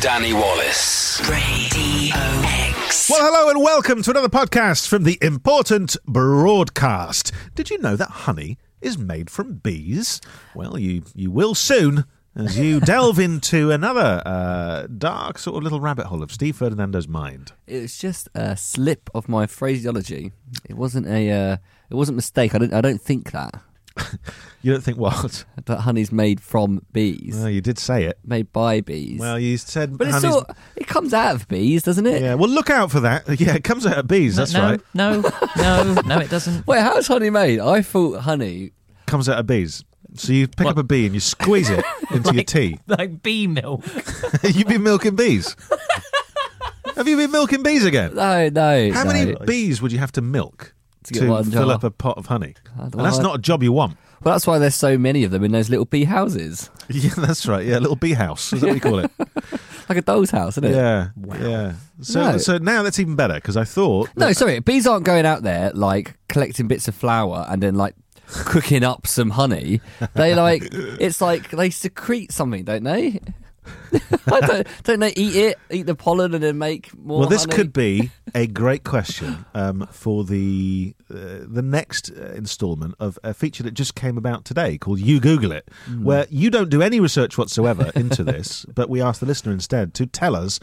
Danny Wallace. Radio X. Well, hello and welcome to another podcast from the Important Broadcast. Did you know that honey is made from bees? Well, you will soon as you delve into another dark sort of little rabbit hole of Steve Ferdinando's mind. It was just a slip of my phraseology. It wasn't a mistake. I don't think that. You don't think what? That honey's made from bees. Well, you did say it. Made by bees. Well, you said but honey's... it comes out of bees, doesn't it? Yeah, well, look out for that. Yeah, it comes out of bees, that's right. No, it doesn't. Wait, how's honey made? I thought honey... Comes out of bees. So you pick up a bee and you squeeze it into your tea. Like bee milk. You've been milking bees? Have you been milking bees again? No. How many bees would you have to milk To get one fill jar. up a pot of honey? And Well, that's not a job you want. Well, that's why there's so many of them in those little bee houses. Yeah, that's right. Yeah, a little bee house. Is that what you call it? Like a doll's house, isn't it? Yeah. Yeah. So now that's even better because I thought... No, sorry. Bees aren't going out there, like, collecting bits of flour and then, like, cooking up some honey. They, like... It's like they secrete something, don't they? Don't they eat the pollen and then make more Well, this honey? could be a great question for the next instalment of a feature that just came about today called You Google It, where you don't do any research whatsoever into this, but we ask the listener instead to tell us,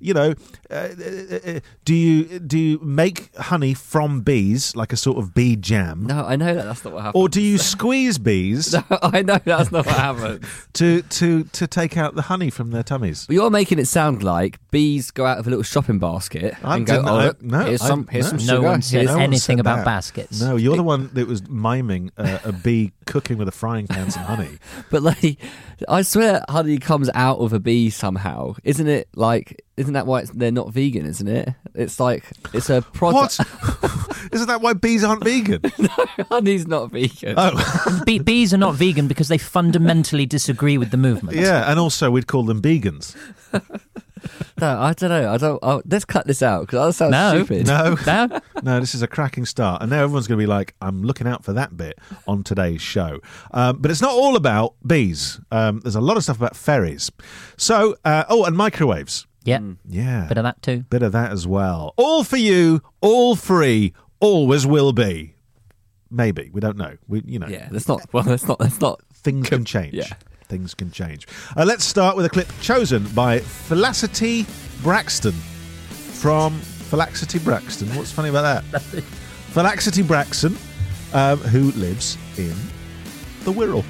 do you make honey from bees, like a sort of bee jam? No, I know that's not what happens. Or do you squeeze bees No, I know that's not what happens. to take out the honey from their tummies? But you're making it sound like bees go out of a little shopping basket and go, here's some sugar. No one said No one anything said about that. baskets. No, you're the one that was miming a bee cooking with a frying pan some honey. But like, I swear honey comes out of a bee somehow. Isn't that why they're not vegan, isn't it? It's like, it's a product. What? Isn't that why bees aren't vegan? Honey's not vegan. Oh, Bees are not vegan because they fundamentally disagree with the movement. yeah, and also we'd call them vegans. No, I don't know. Let's cut this out because that sounds stupid. No, this is a cracking start. And now everyone's going to be like, I'm looking out for that bit on today's show. But it's not all about bees. There's a lot of stuff about fairies. So, and microwaves. Yep. Yeah. Bit of that too. Bit of that as well. All for you, all free, always will be. Maybe. We don't know. Yeah, that's not. Things can change. Yeah. Things can change. Let's start with a clip chosen by Felicity Braxton from Felicity Braxton. What's funny about that? Felicity Braxton, who lives in the Wirral.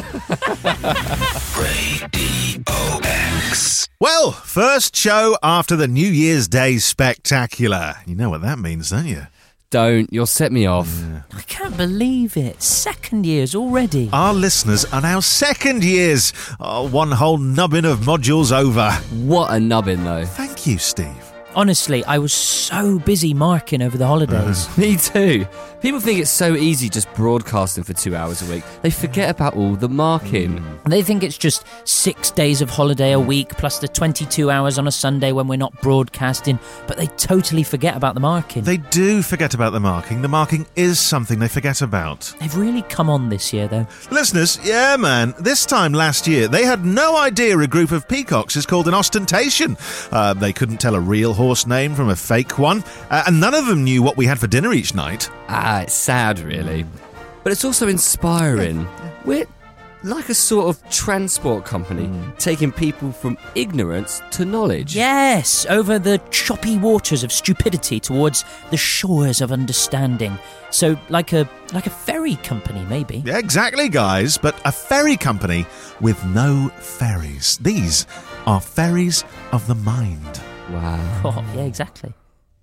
Radio X. Well, first show after the New Year's Day spectacular. You know what that means, don't you? Don't. You'll set me off. I can't believe it. Second years already. Our listeners are now second years. Oh, one whole nubbin of modules over. What a nubbin, though. Thank you, Steve. Honestly, I was so busy marking over the holidays. Me too. People think it's so easy just broadcasting for 2 hours a week. They forget about all the marking. They think it's just 6 days of holiday a week plus the 22 hours on a Sunday when we're not broadcasting, but they totally forget about the marking. They do forget about the marking. The marking is something they forget about. They've really come on this year, though. Listeners, yeah, man. This time last year, they had no idea a group of peacocks is called an ostentation. They couldn't tell a real horse name from a fake one, and none of them knew what we had for dinner each night. It's sad, really. But it's also inspiring. We're like a sort of transport company, taking people from ignorance to knowledge. Yes, over the choppy waters of stupidity towards the shores of understanding. So, like a ferry company, maybe. Yeah, exactly, guys. But a ferry company with no ferries. These are ferries of the mind. Wow. Oh, yeah, exactly.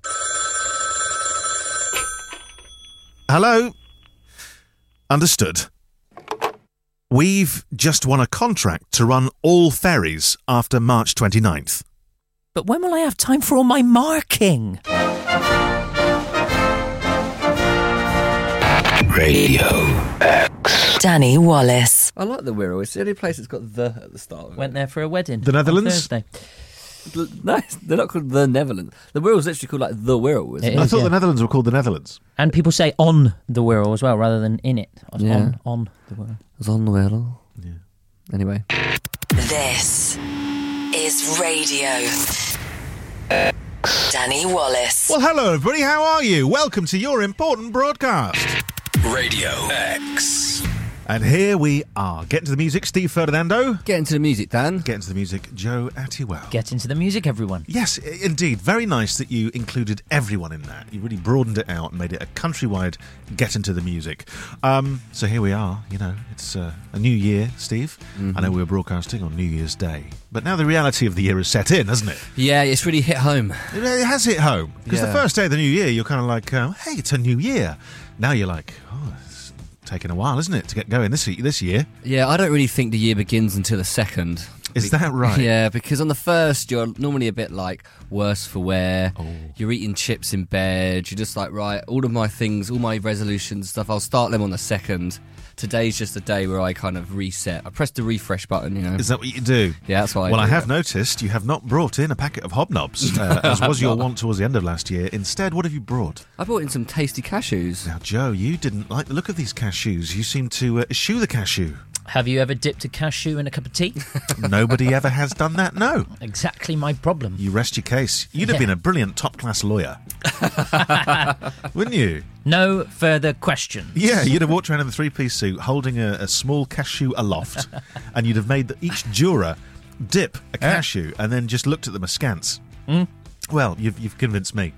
Hello? Understood. We've just won a contract to run all ferries after March 29th. But when will I have time for all my marking? Radio X. Danny Wallace. I like the Wirral. It's the only place that's got the at the start. Went there for a wedding. The Netherlands? On Thursday. No, they're not called the Netherlands. The Wirral's literally called like the Wirral, isn't It it? I is, thought yeah. the Netherlands were called the Netherlands. And people say on the Wirral as well, rather than in it. Yeah. On the Wirral. It was on the Wirral. Yeah. Anyway. This is radio. Danny Wallace. Well, hello, everybody. How are you? Welcome to your important broadcast. Radio X. And here we are. Get into the music, Steve Ferdinando. Get into the music, Dan. Get into the music, Joe Attiwell. Get into the music, everyone. Yes, indeed. Very nice that you included everyone in that. You really broadened it out and made it a countrywide get into the music. So here we are. You know, it's a new year, Steve. I know we were broadcasting on New Year's Day. But now the reality of the year is set in, hasn't it? Yeah, it's really hit home. It has hit home. Because the Yeah. first day of the new year, you're kind of like, hey, it's a new year. Now you're like, oh, it's taken a while, isn't it, to get going this year? Yeah, I don't really think the year begins until the second. Is that right? Yeah, because on the first, you're normally a bit like worse for wear. Oh. You're eating chips in bed. You're just like, right, all of my things, all my resolutions, stuff, I'll start them on the second. Today's just a day where I kind of reset. I press the refresh button, you know. Is that what you do? Yeah, that's what I Well, do. I have noticed you have not brought in a packet of hobnobs, as was your wont towards the end of last year. Instead, what have you brought? I brought in some tasty cashews. Now, Joe, you didn't like the look of these cashews. You seem to eschew the cashew. Have you ever dipped a cashew in a cup of tea? Nobody ever has done that, no. Exactly my problem. You rest your case. You'd have Yeah. been a brilliant top-class lawyer. Wouldn't you? No further questions. Yeah, you'd have walked around in the three-piece suit holding a small cashew aloft, and you'd have made each juror dip a cashew and then just looked at them askance. Well, you've convinced me.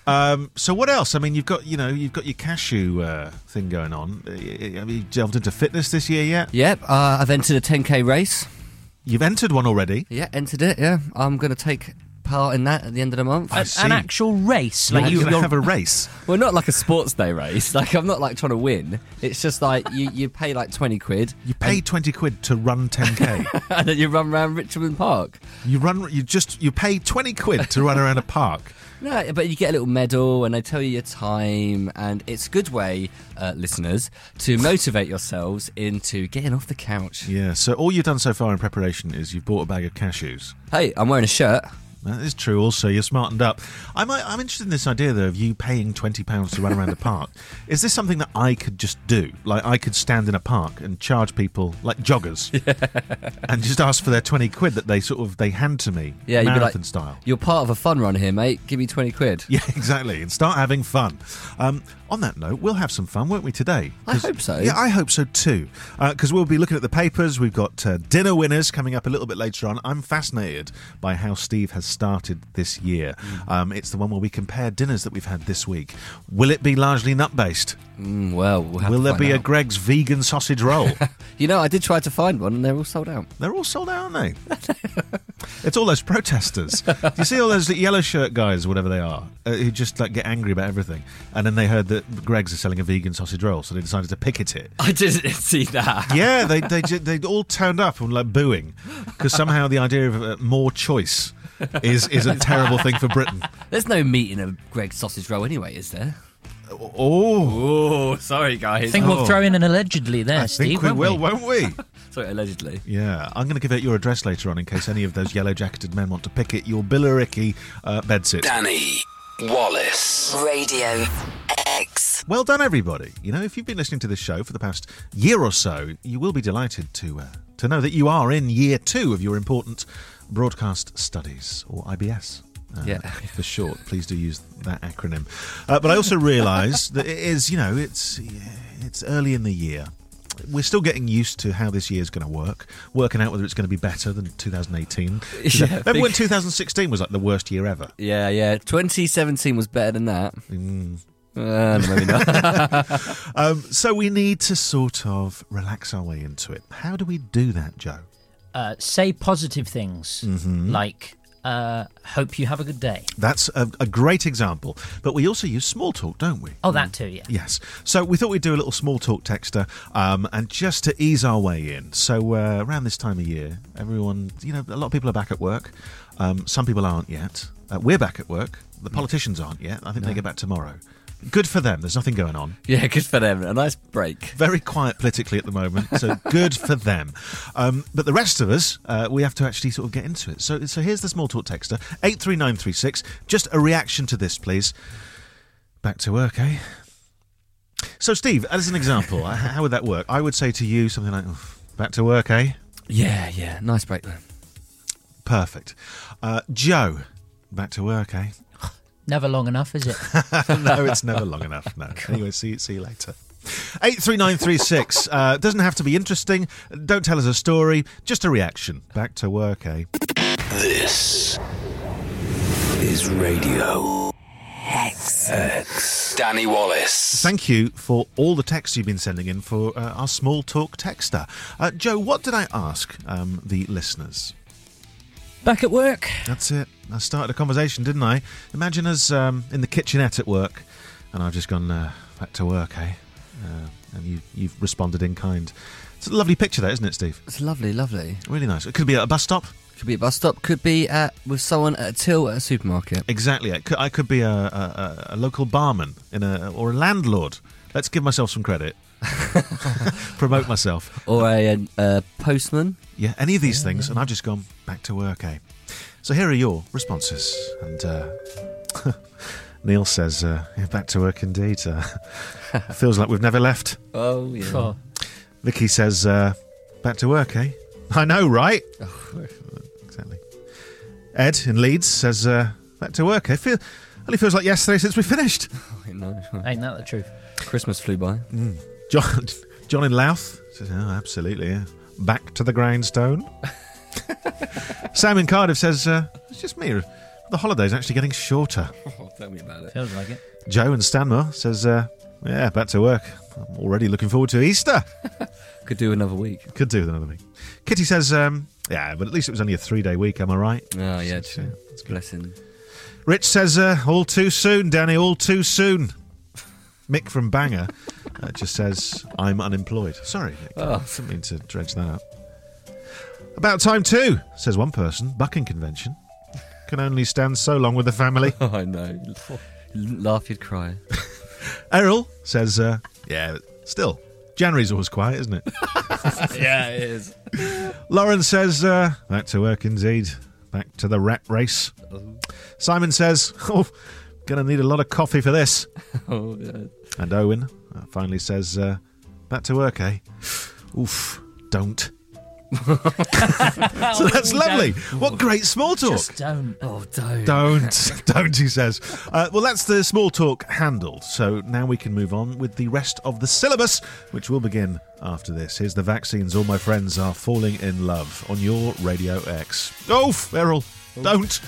So what else? I mean, you've got your cashew thing going on. Have you delved into fitness this year yet? Yep, I've entered a 10k race. You've entered one already. Yeah, entered it, yeah. I'm going to take part in that at the end of the month. see. An actual race. You're Like going to you're have a race. Well, not like a sports day race. Like, I'm not like trying to win. It's just like you pay like 20 quid You pay 20 quid to run 10k. and then you run around Richmond Park. You pay 20 quid to run around a park. No, but you get a little medal and they tell you your time, and it's a good way, listeners, to motivate yourselves into getting off the couch. Yeah. So all you've done so far in preparation is you've bought a bag of cashews. Hey, I'm wearing a shirt. That is true. Also, you're smartened up. I'm interested in this idea, though, of you paying £20 to run around a park. Is this something that I could just do? Like, I could stand in a park and charge people, like joggers, and just ask for their 20 quid that they hand to me, Yeah, you'd be marathon like, style. You're part of a fun run here, mate. Give me 20 quid. Yeah, exactly. And start having fun. On that note, we'll have some fun, won't we, today? I hope so. Yeah, I hope so too. Because we'll be looking at the papers. We've got dinner winners coming up a little bit later on. I'm fascinated by how Steve has started this year. It's the one where we compare dinners that we've had this week. Will it be largely nut-based? Well, we'll have Will to there find be a out. Greg's vegan sausage roll? You know, I did try to find one and they're all sold out. They're all sold out, aren't they? It's all those protesters. Do you see all those yellow shirt guys, whatever they are, who just like get angry about everything? And then they heard that Greg's is selling a vegan sausage roll, so they decided to picket it. I didn't see that. Yeah, they all turned up and like booing because somehow the idea of more choice is a terrible thing for Britain. There's no meat in a Greg's sausage roll anyway, is there? Oh, Oh, sorry, guys. I think we'll throw in an allegedly there, I Steve. think we will, won't won't we? Sorry, allegedly. Yeah, I'm going to give out your address later on in case any of those yellow-jacketed men want to picket your Billericay bedsit. Danny Wallace. Radio X. Well done, everybody. You know, if you've been listening to this show for the past year or so, you will be delighted to know that you are in year 2 of your important broadcast studies, or IBS. Yeah. For short. Please do use that acronym. But I also realise that it is, it's early in the year. We're still getting used to how this year's going to work, working out whether it's going to be better than 2018. Yeah, Remember when 2016 was like the worst year ever? Yeah. 2017 was better than that. Maybe not. So we need to sort of relax our way into it. How do we do that, Joe? Say positive things like, hope you have a good day. That's a great example. But we also use small talk, don't we? Oh, that too, yeah. Yes. So we thought we'd do a little small talk texter, and just to ease our way in. So around this time of year, everyone, a lot of people are back at work. Some people aren't yet. We're back at work. The politicians aren't yet. I think they get back tomorrow. Good for them. There's nothing going on. Yeah, good for them. A nice break. Very quiet politically at the moment, so good for them. But the rest of us, we have to actually sort of get into it. So here's the small talk texter, 83936. Just a reaction to this, please. Back to work, eh? So, Steve, as an example, how would that work? I would say to you something like, back to work, eh? Yeah. Nice break, though. perfect. Joe, back to work, eh? Never long enough, is it? No, it's never long enough. No. Anyway, see you later. 83936. Doesn't have to be interesting. Don't tell us a story. Just a reaction. Back to work, eh? This is Radio X. Danny Wallace. Thank you for all the texts you've been sending in for our small talk texter. Joe, what did I ask the listeners? Back at work. That's it. I started a conversation, didn't I? Imagine us in the kitchenette at work, and I've just gone back to work, eh? And you've responded in kind. It's a lovely picture, that, isn't it, Steve? It's lovely, lovely. Really nice. It could be at a bus stop. Could be a bus stop. Could be with someone at a till at a supermarket. Exactly. I could be a local barman or a landlord. Let's give myself some credit. Promote myself. Or a postman. Yeah, any of these things, and I've just gone back to work, eh? So here are your responses. And Neil says, back to work indeed. Feels like we've never left. Oh, yeah. Oh. Vicky says, back to work, eh? I know, right? Exactly. Ed in Leeds says, back to work, eh? Only feels like yesterday since we finished. I know. Ain't that the truth? Christmas flew by. John in Louth says, oh, absolutely, yeah. Back to the grindstone. Sam in Cardiff says, it's just me. The holiday's actually getting shorter. Oh, tell me about it. Feels like it. Joe in Stanmore says, yeah, back to work. I'm already looking forward to Easter. Could do another week. Could do with another week. Kitty says, yeah, but at least it was only a 3-day week, am I right? Oh, yeah, So, true. that's good. Blessing. Rich says, all too soon, Danny, all too soon. Mick from Bangor just says, I'm unemployed. Sorry, Mick. Oh. Didn't mean to dredge that up. About time too, says one person. Bucking convention. Can only stand so long with the family. Oh, I know. Laugh, you'd cry. Errol says, yeah, still, January's always quiet, isn't it? Yeah, it is. Lauren says, back to work indeed. Back to the rat race. Simon says, oh, gonna need a lot of coffee for this. Oh, yeah. And Owen finally says, back to work, eh? Oof, don't. So that's lovely. What great small talk. Just don't. Oh, don't. Don't, he says. Well, that's the small talk handled. So now we can move on with the rest of the syllabus, which will begin after this. Here's the vaccines. All my friends are falling in love on your Radio X. Oof, Errol, don't.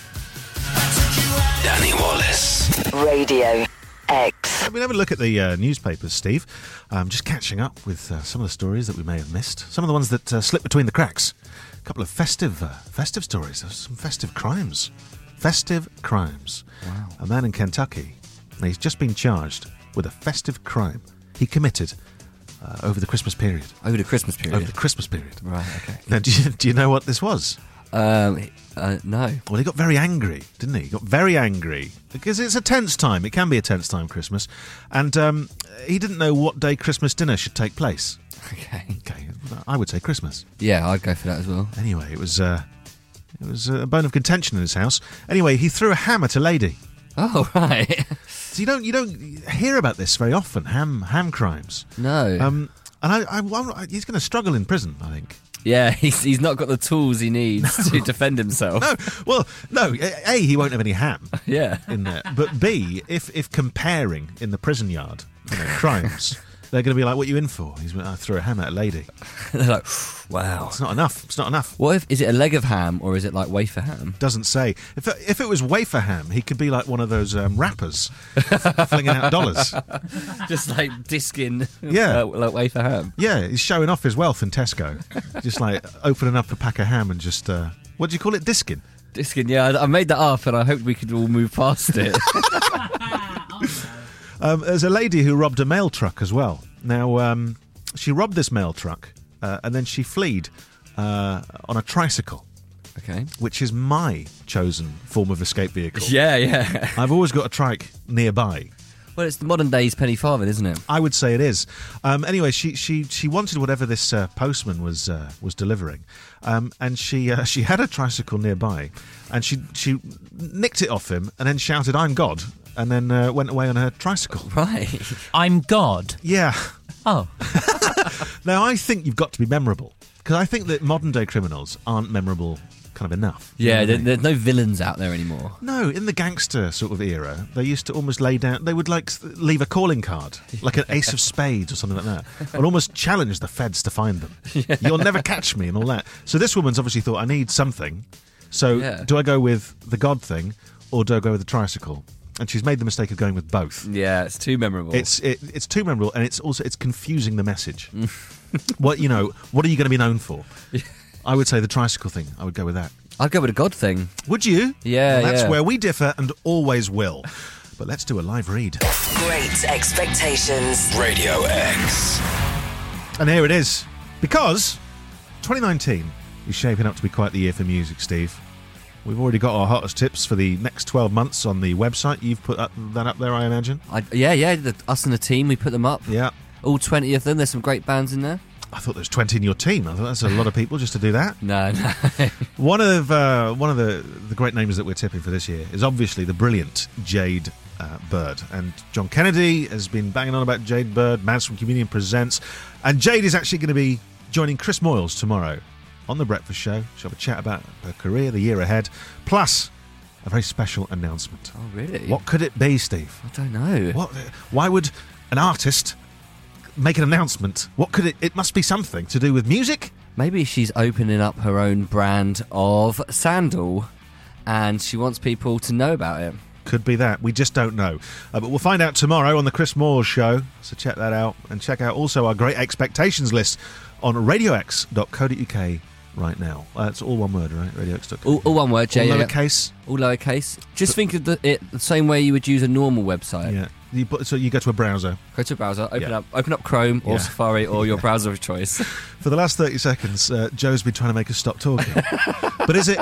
Danny Wallace. Radio X. We'll have a look at the newspapers, Steve. Just catching up with some of the stories that we may have missed. Some of the ones that slipped between the cracks. A couple of festive stories. There's some festive crimes. Festive crimes. Wow. A man in Kentucky, he's just been charged with a festive crime he committed over the Christmas period. Over the Christmas period. Over the Christmas period. Right, okay. Now, do you know what this was? No. Well, he got very angry, didn't he? He got very angry because it's a tense time. It can be a tense time, Christmas. And he didn't know what day Christmas dinner should take place. Okay. Okay, I would say Christmas. Yeah, I'd go for that as well. Anyway, it was a bone of contention in his house. Anyway, he threw a ham at a lady. Oh, right. So you don't hear about this very often. Ham crimes. No. And he's going to struggle in prison, I think. Yeah, he's not got the tools he needs to defend himself. No. A, he won't have any ham. Yeah. In there. But B, if comparing in the prison yard crimes, they're going to be like, what are you in for? I threw a ham at a lady. They're like, wow. It's not enough. What is it a leg of ham or is it like wafer ham? Doesn't say. If it was wafer ham, he could be like one of those rappers flinging out dollars. Just like disking Yeah. like wafer ham. Yeah, he's showing off his wealth in Tesco. Just like opening up a pack of ham and just, what do you call it, disking? Disking, yeah, I made that up and I hoped we could all move past it. There's a lady who robbed a mail truck as well. Now, she robbed this mail truck and then she fled on a tricycle. Okay. Which is my chosen form of escape vehicle. Yeah. I've always got a trike nearby. Well, it's the modern day's penny farthing, isn't it? I would say it is. Anyway, she wanted whatever this postman was delivering, and she had a tricycle nearby, and she nicked it off him, and then shouted, "I'm God," and then went away on her tricycle. Right. I'm God. Yeah. Oh. Now I think you've got to be memorable, because I think that modern day criminals aren't memorable kind of enough. Yeah, You know what I mean? there's no villains out there anymore. No, in the gangster sort of era, they used to almost lay down. They would leave a calling card, like an ace of spades or something like that, and almost challenge the feds to find them. Yeah. You'll never catch me and all that. So this woman's obviously thought, I need something. So do I go with the God thing, or do I go with the tricycle? And she's made the mistake of going with both. Yeah, it's too memorable. It's too memorable, and it's confusing the message. What are you going to be known for? I would say the tricycle thing. I would go with that. I'd go with a God thing. Would you? Yeah, well, that's yeah. where we differ and always will. But let's do a live read. Great Expectations. Radio X. And here it is. Because 2019 is shaping up to be quite the year for music, Steve. We've already got our hottest tips for the next 12 months on the website. You've put that up there, I imagine? Us and the team, we put them up. Yeah. All 20 of them. There's some great bands in there. I thought there was 20 in your team. I thought that's a lot of people just to do that. No. One of the great names that we're tipping for this year is obviously the brilliant Jade Bird. And John Kennedy has been banging on about Jade Bird. Mads from Communion presents. And Jade is actually going to be joining Chris Moyles tomorrow on The Breakfast Show. She'll have a chat about her career, the year ahead, plus a very special announcement. Oh, really? What could it be, Steve? I don't know. Why would an artist make an announcement? What could it must be something to do with music? Maybe she's opening up her own brand of sandal and she wants people to know about it. Could be that. We just don't know. But we'll find out tomorrow on the Chris Moyles Show. So check that out. And check out also our Great Expectations list on radiox.co.uk right now. It's all one word, right? radiox.co.uk. All one word, Jay. All lowercase? All lowercase. Just think of it the same way you would use a normal website. Yeah. So you go to a browser. Go to a browser, open up Chrome or Safari or your browser of choice. For the last 30 seconds, Joe's been trying to make us stop talking. But is it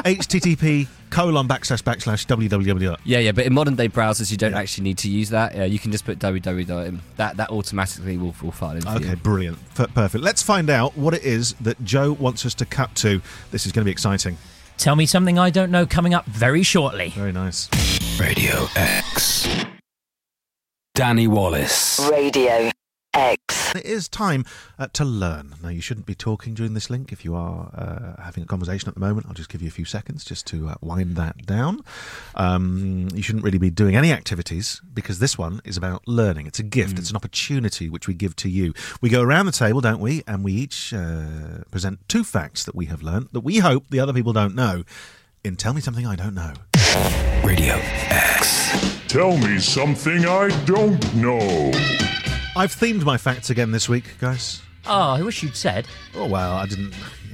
http://www? Yeah, but in modern day browsers, you don't actually need to use that. You can just put www. That automatically will file in for you. Okay, brilliant. Perfect. Let's find out what it is that Joe wants us to cut to. This is going to be exciting. Tell me something I don't know coming up very shortly. Very nice. Radio X. Danny Wallace. Radio X. It is time to learn. Now, you shouldn't be talking during this link. If you are having a conversation at the moment, I'll just give you a few seconds just to wind that down. You shouldn't really be doing any activities because this one is about learning. It's a gift. It's an opportunity which we give to you. We go around the table, don't we? And we each present 2 facts that we have learned that we hope the other people don't know in Tell Me Something I Don't Know. Radio X. Tell me something I don't know. I've themed my facts again this week, guys. Oh, I wish you'd said. Oh, well, I didn't.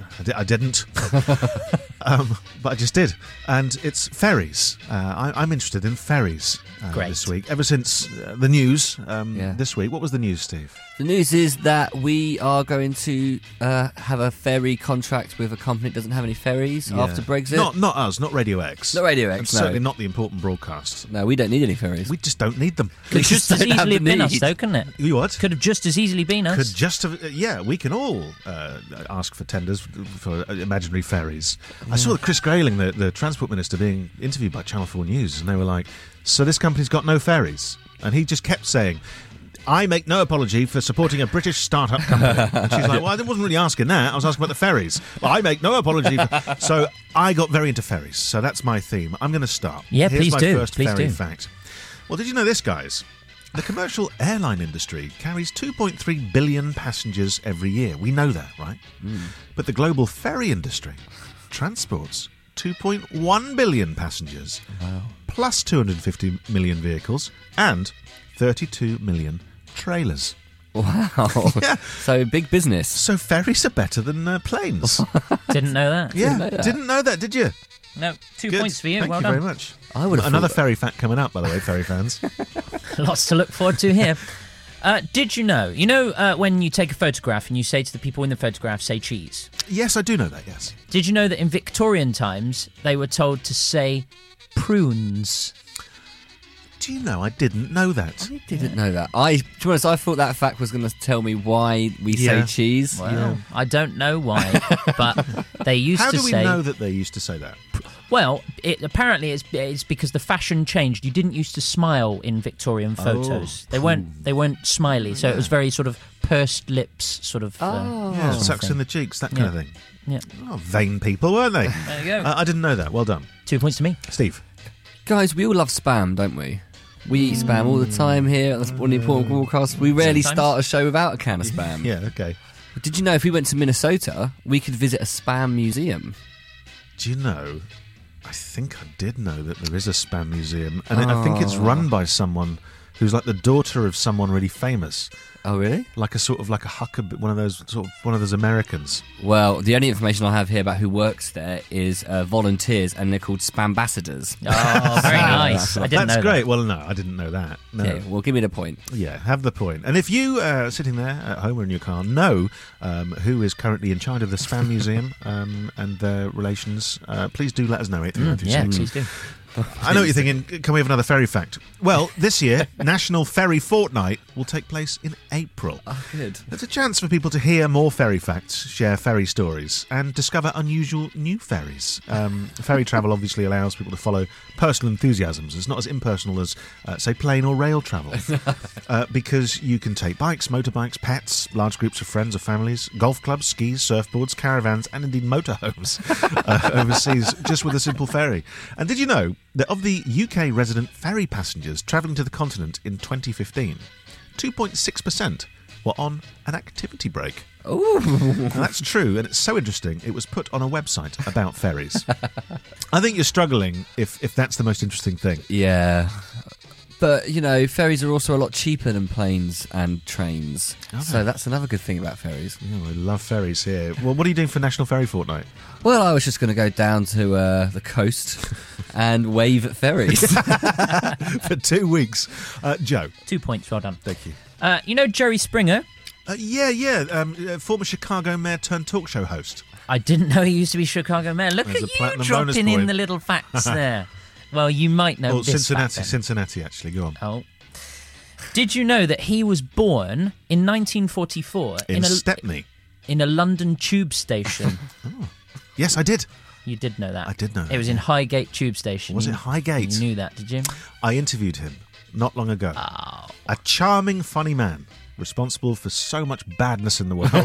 But I just did. And it's ferries. I'm interested in ferries this week. Ever since the news this week. What was the news, Steve? The news is that we are going to have a ferry contract with a company that doesn't have any ferries after Brexit. Not us, not Radio X. Not Radio X, and certainly not the important broadcast. No, we don't need any ferries. We just don't need them. Could just as easily have been us, though, couldn't it? You what? Could have just as easily been us. Could just have... we can all ask for tenders for imaginary ferries. Yeah. I saw Chris Grayling, the Transport Minister, being interviewed by Channel 4 News, and they were like, so this company's got no ferries? And he just kept saying, I make no apology for supporting a British start-up company. And she's like, well, I wasn't really asking that. I was asking about the ferries. Well, I make no apology. So I got very into ferries. So that's my theme. I'm going to start. Yeah, Here's please do. my first Please ferry do. fact. Well, did you know this, guys? The commercial airline industry carries 2.3 billion passengers every year. We know that, right? But the global ferry industry transports 2.1 billion passengers, plus 250 million vehicles, and 32 million trailers. Wow. Yeah. So big business. So ferries are better than planes. Didn't know that. Yeah, didn't know that, did you? No, 2 Good. points for you. Thank well you done. very much. I would have Another thought ferry fact coming up, by the way, ferry fans. Lots to look forward to here. Did you know when you take a photograph and you say to the people in the photograph, say cheese? Yes, I do know that, yes. Did you know that in Victorian times they were told to say prunes? Do you know, I didn't know that. I didn't know that. To be honest, I thought that fact was going to tell me why we say cheese. Well, I don't know why, but they used How to do we say... know that they used to say that? Well, apparently it's because the fashion changed. You didn't used to smile in Victorian photos. They weren't smiley, so it was very sort of pursed lips, sort of. Yeah, sucks in the cheeks, that kind of thing. Yeah. Oh, vain people, weren't they? There you go. I didn't know that. Well done. 2 points to me. Steve. Guys, we all love spam, don't we? We eat spam all the time here at the Important Broadcast. We rarely Sometimes. start a show without a can of spam. Yeah, okay. Did you know if we went to Minnesota, we could visit a spam museum? Do you know, I think I did know that there is a spam museum, and I think it's run by someone who's like the daughter of someone really famous. Oh, really? Like a Huckabee, one of those Americans. Well, the only information I have here about who works there is volunteers, and they're called spambassadors. Oh, very nice. I didn't That's know great. that. Well, no, I didn't know that. No. Okay, well, give me the point. Yeah, have the point. And if you, sitting there at home or in your car, know who is currently in charge of the Spam Museum and their relations, please do let us know. Yeah, please do. I know what you're thinking, can we have another ferry fact? Well, this year, National Ferry Fortnight will take place in April. Oh, good. There's a chance for people to hear more ferry facts, share ferry stories, and discover unusual new ferries. Ferry travel obviously allows people to follow personal enthusiasms. It's not as impersonal as, say, plane or rail travel. Because you can take bikes, motorbikes, pets, large groups of friends or families, golf clubs, skis, surfboards, caravans, and indeed motorhomes overseas just with a simple ferry. And did you know that of the UK resident ferry passengers travelling to the continent in 2015, 2.6% were on an activity break. Ooh. Now, that's true, and it's so interesting. It was put on a website about ferries. I think you're struggling if that's the most interesting thing. Yeah. But, you know, ferries are also a lot cheaper than planes and trains. So that's another good thing about ferries. Oh, I love ferries here. Well, what are you doing for National Ferry Fortnight? Well, I was just going to go down to the coast and wave at ferries. For 2 weeks. Joe. 2 points, well done. Thank you. You know Jerry Springer? Former Chicago mayor turned talk show host. I didn't know he used to be Chicago mayor. Look There's at a you platinum bonus dropping in point. the little facts there. Well, you might know this fact then. Cincinnati, actually. Go on. Oh. Did you know that he was born in 1944 In Stepney. in a London tube station? Yes, I did. You did know that. I did know that, It was in Highgate tube station. Was it Highgate? You knew that, did you? I interviewed him not long ago. Oh. A charming, funny man, responsible for so much badness in the world,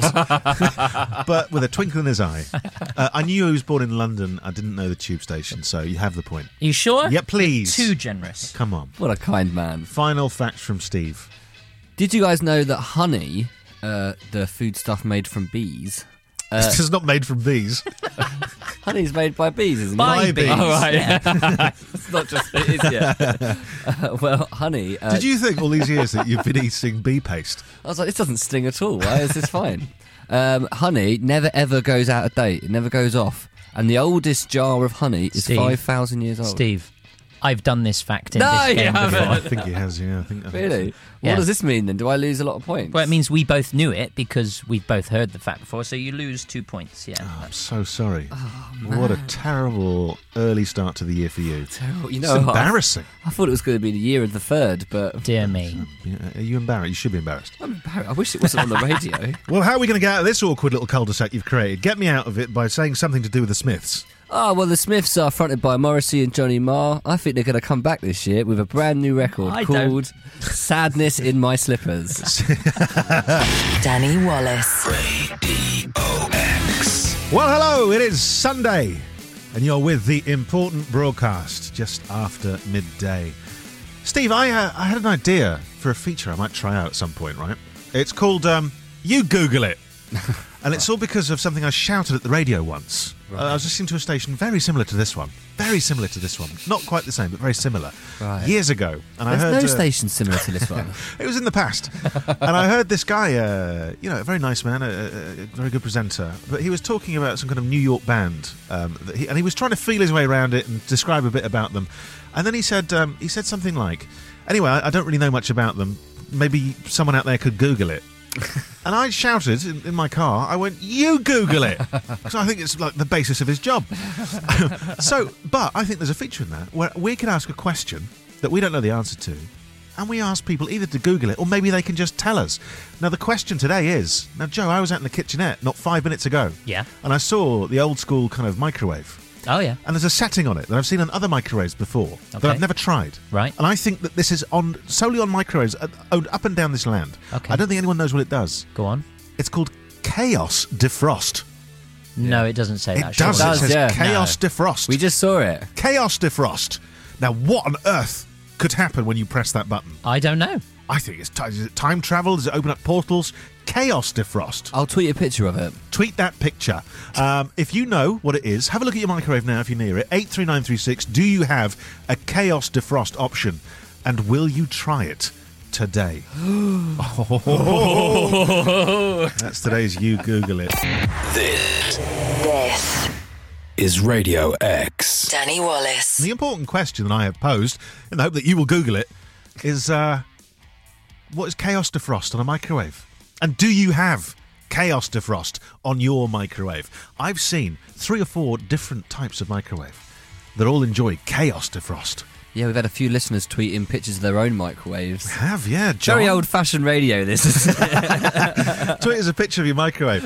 but with a twinkle in his eye. I knew he was born in London. I didn't know the tube station, so you have the point. Are you sure? Yeah, please. You're too generous. Come on. What a kind man. Final fact from Steve. Did you guys know that honey, the foodstuff made from bees... This is not made from bees. Honey's made by bees, isn't By it? bees. Oh, right. Yeah. It's not just... It is, yeah. Well, honey... Did you think all these years that you've been eating bee paste? I was like, this doesn't sting at all. Why is this fine? Honey never ever goes out of date. It never goes off. And the oldest jar of honey is Steve. 5,000 years old. Steve, I've done this fact in No, this you game haven't. before. I think he has, yeah. I think Really? Yeah. What does this mean then? Do I lose a lot of points? Well, it means we both knew it because we've both heard the fact before, so you lose 2 points, yeah. I'm so sorry. What a terrible early start to the year for you. Terrible. You It's know, embarrassing. I thought it was going to be the year of the third, but Dear me. Are you embarrassed? You should be embarrassed. I'm embarrassed. I wish it wasn't on the radio. Well, how are we going to get out of this awkward little cul-de-sac you've created? Get me out of it by saying something to do with the Smiths. Oh, well, the Smiths are fronted by Morrissey and Johnny Marr. I think they're going to come back this year with a brand new record I called Sadness in My Slippers. Danny Wallace. Well, hello, it is Sunday, and you're with the Important Broadcast just after midday. Steve, I had an idea for a feature I might try out at some point, right? It's called You Google It. And it's all because of something I shouted at the radio once. I was listening to a station very similar to this one. Very similar to this one. Not quite the same, but very similar. Right. Years ago. And There's I heard no station similar to this one. It was in the past. And I heard this guy, a very nice man, a very good presenter, but he was talking about some kind of New York band, and he was trying to feel his way around it and describe a bit about them. And then he said something like, anyway, I don't really know much about them. Maybe someone out there could Google it. And I shouted in my car, I went, you Google it! Because I think it's like the basis of his job. But I think there's a feature in that where we can ask a question that we don't know the answer to, and we ask people either to Google it or maybe they can just tell us. Now, the question today is, now, Joe, I was out in the kitchenette not 5 minutes ago. Yeah. And I saw the old school kind of microwave. Oh, yeah. And there's a setting on it that I've seen on other microwaves before that Okay. I've never tried. Right. And I think that this is solely on microwaves owned up and down this land. Okay. I don't think anyone knows what it does. Go on. It's called Chaos Defrost. No, it doesn't say that. It does. surely. It says yeah. Chaos Defrost. We just saw it. Chaos Defrost. Now, what on earth could happen when you press that button? I don't know. I think it's is it time travel? Does it open up portals? Chaos Defrost. I'll tweet a picture of it. Tweet that picture. If you know what it is, have a look at your microwave now if you're near it. 83936. Do you have a Chaos Defrost option? And will you try it today? That's today's You Google It. This Is Radio X. Danny Wallace. The important question that I have posed, in the hope that you will Google it, is what is Chaos Defrost on a microwave? And do you have Chaos Defrost on your microwave? I've seen 3 or 4 different types of microwave that all enjoy Chaos Defrost. Yeah, we've had a few listeners tweet in pictures of their own microwaves. Have, yeah, John. Very old-fashioned radio, this is. Tweet us a picture of your microwave.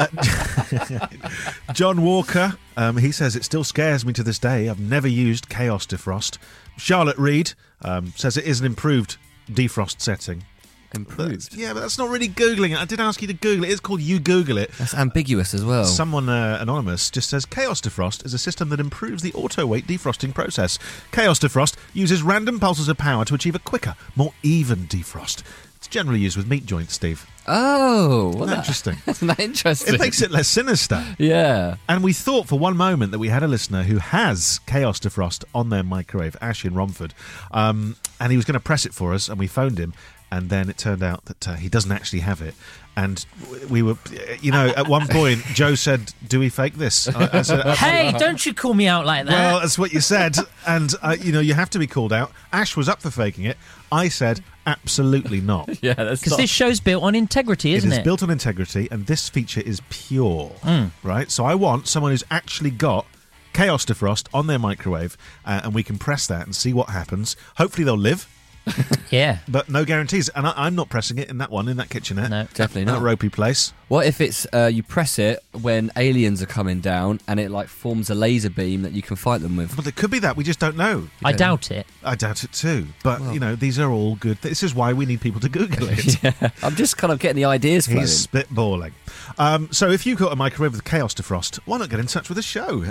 John Walker, he says, it still scares me to this day. I've never used Chaos Defrost. Charlotte Reed says it is an improved defrost setting. Improved. Yeah, but that's not really Googling it. I did ask you to Google it. It's called You Google It. That's ambiguous as well. Someone anonymous just says Chaos Defrost is a system that improves the auto-weight defrosting process. Chaos Defrost uses random pulses of power to achieve a quicker, more even defrost. It's generally used with meat joints, Steve. Oh, Isn't that interesting? Isn't that interesting? It makes it less sinister. Yeah. And we thought for one moment that we had a listener who has Chaos Defrost on their microwave, Ash in Romford, and he was going to press it for us, and we phoned him, and then it turned out that he doesn't actually have it. And we were, at one point, Joe said, do we fake this? I said, Hey, don't you call me out like that. well, that's what you said. And, you have to be called out. Ash was up for faking it. I said, absolutely not. Yeah, that's Because this show's built on integrity, isn't It it? is built on integrity, and this feature is pure, right? So I want someone who's actually got Chaos Defrost on their microwave, and we can press that and see what happens. Hopefully they'll live, Yeah. but no guarantees. And I'm not pressing it in that kitchenette. No. Definitely That not. ropey place. What if it's you press it when aliens are coming down and it like forms a laser beam that you can fight them with? Well, it could be that. We just don't know. I doubt it. I doubt it too. But, these are all good. This is why we need people to Google it. I'm just kind of getting the ideas flowing. He's spitballing. So if you've got a microwave with Chaos Defrost, why not get in touch with the show?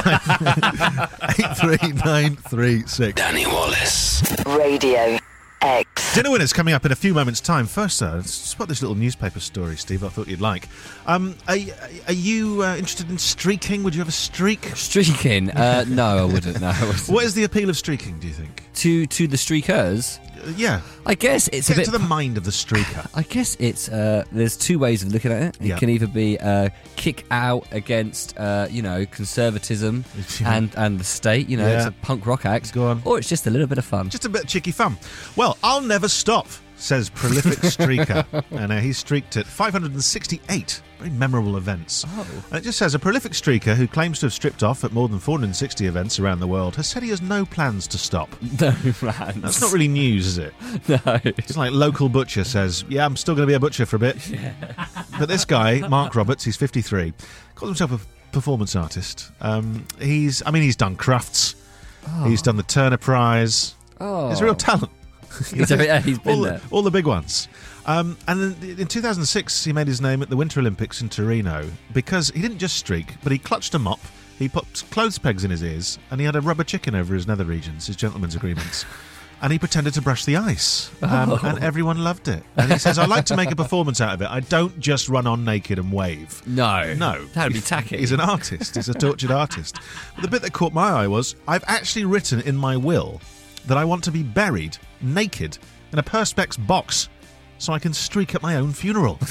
83936. Danny Wallace. Radio X. Dinner winners coming up in a few moments' time. First, let's spot this little newspaper story, Steve, I thought you'd like. Are you interested in streaking? Would you have a streak? Streaking? No, I wouldn't. No. What is the appeal of streaking, do you think? To the streakers? Yeah. I guess it's Get a bit. to the mind of the streaker. I guess it's there's 2 ways of looking at it. It Yeah. can either be kick out against conservatism and the state. It's Yeah. a punk rock act. Go on. Or it's just a little bit of fun. Just a bit of cheeky fun. Well, I'll never stop, says prolific streaker. And he streaked at 568 very memorable events. Oh. And it just says, a prolific streaker who claims to have stripped off at more than 460 events around the world has said he has no plans to stop. No, man. That's not really news, is it? No. It's like local butcher says, yeah, I'm still going to be a butcher for a bit. But this guy, Mark Roberts, he's 53, calls himself a performance artist. He's done crafts. He's done the Turner Prize. Oh. He's a real talent. He's been there. All the big ones. And then in 2006, he made his name at the Winter Olympics in Torino because he didn't just streak, but he clutched a mop, he put clothes pegs in his ears, and he had a rubber chicken over his nether regions, his gentleman's agreements. And he pretended to brush the ice, and everyone loved it. And he says, I like to make a performance out of it. I don't just run on naked and wave. No. No. That'd be tacky. He's an artist. He's a tortured artist. But the bit that caught my eye was, I've actually written in my will that I want to be buried naked in a Perspex box so I can streak at my own funeral.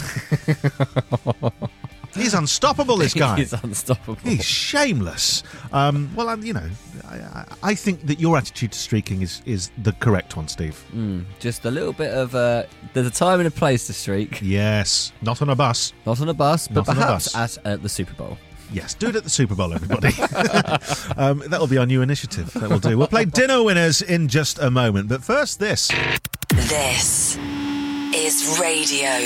He's unstoppable, this guy. He's unstoppable. He's shameless. I think that your attitude to streaking is the correct one, Steve. Just a little bit of there's a time and a place to streak. Yes. Not on a bus. Not on a bus, but Not on a perhaps bus. at the Super Bowl. Yes, do it at the Super Bowl, everybody. That'll be our new initiative. That will do. We'll play dinner winners in just a moment. But first, this. This is Radio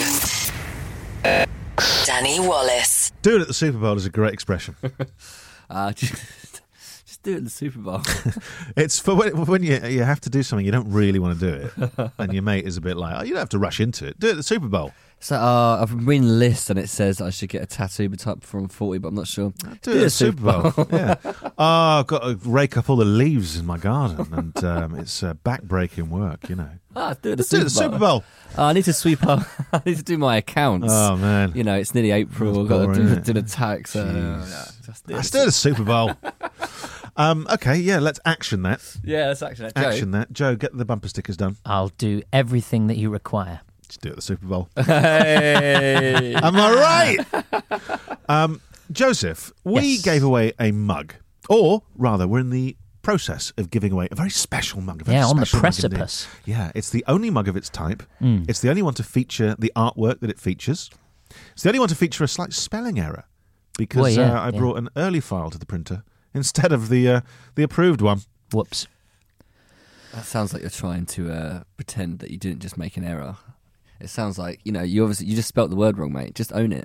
Danny Wallace. Do it at the Super Bowl is a great expression. Just do it in the Super Bowl. It's for when you have to do something you don't really want to do it, and your mate is a bit like, oh, you don't have to rush into it. Do it at the Super Bowl. So I've been reading the list and it says I should get a tattoo before I'm 40, but I'm not sure. Do it at the Super Bowl. Yeah. Oh, I've got to rake up all the leaves in my garden, and it's back-breaking work, you know. Do it at the Do it at the Super Bowl. I need to sweep up. I need to do my accounts. Oh, man. You know, it's nearly April. I've got to do the tax. Let's do it at the Super Bowl. Okay, yeah, let's action that. Yeah, let's action that. Action that. Joe, get the bumper stickers done. I'll do everything that you require. Let's do it at the Super Bowl. Hey. Am I right? Joseph, we Yes. gave away a mug. Or, rather, we're in the process of giving away a very special mug. Yeah, on the special mug indeed. precipice. Yeah, it's the only mug of its type. It's the only one to feature the artwork that it features. It's the only one to feature a slight spelling error. Because Well, yeah, I yeah. brought an early file to the printer instead of the approved one. Whoops. That sounds like you're trying to pretend that you didn't just make an error. It sounds like, you just spelt the word wrong, mate. Just own it.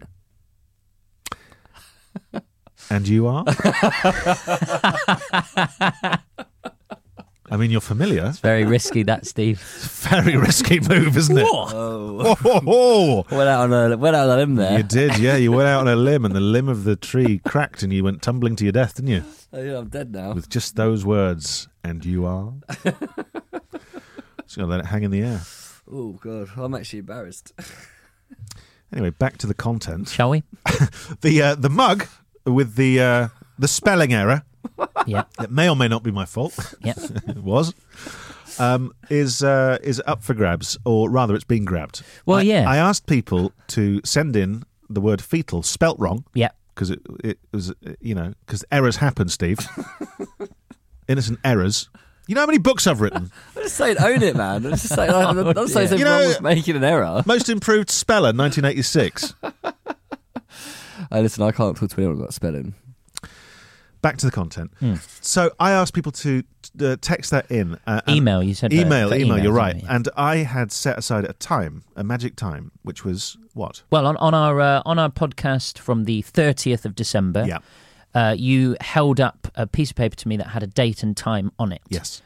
And you are? I mean, you're familiar. Very risky, that, Steve. Very risky move, isn't it? Oh. Oh, Went out on a limb there. you did, yeah. You went out on a limb and the limb of the tree cracked and you went tumbling to your death, didn't you? Oh, yeah, I'm dead now. With just those words, and you are? Just going to let it hang in the air. Oh, God. I'm actually embarrassed. Anyway, back to the content. Shall we? The mug with the spelling error, Yeah. that may or may not be my fault, Yeah. it was, is up for grabs, or rather it's been grabbed. Well, yeah. I asked people to send in the word fetal spelt wrong, Yeah. because it was, because errors happen, Steve. Innocent errors. You know how many books I've written? I'm just saying own it, man. I'm just saying, I'm not saying something You wrong know- with making an error. Most Improved Speller, 1986. Listen, I can't talk to anyone about spelling. Back to the content. So I asked people to text that in. And Email, you said. Email, for you're emails, right. yeah. And I had set aside a time, a magic time, which was what? Well, on our podcast from the 30th of December, Yeah. you held up a piece of paper to me that had a date and time on it. Yes.